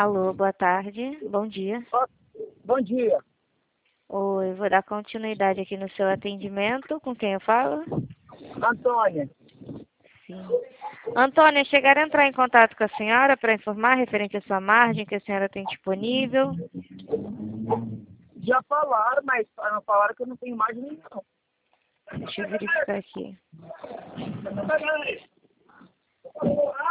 Alô, boa tarde, bom dia. Bom dia. Oi, vou dar continuidade aqui no seu atendimento. Com quem eu falo? Antônia. Sim. Antônia, chegaram a entrar em contato com a senhora para informar referente à sua margem que a senhora tem disponível? Já falaram, mas não falaram que eu não tenho mais nenhum. Deixa eu verificar aqui.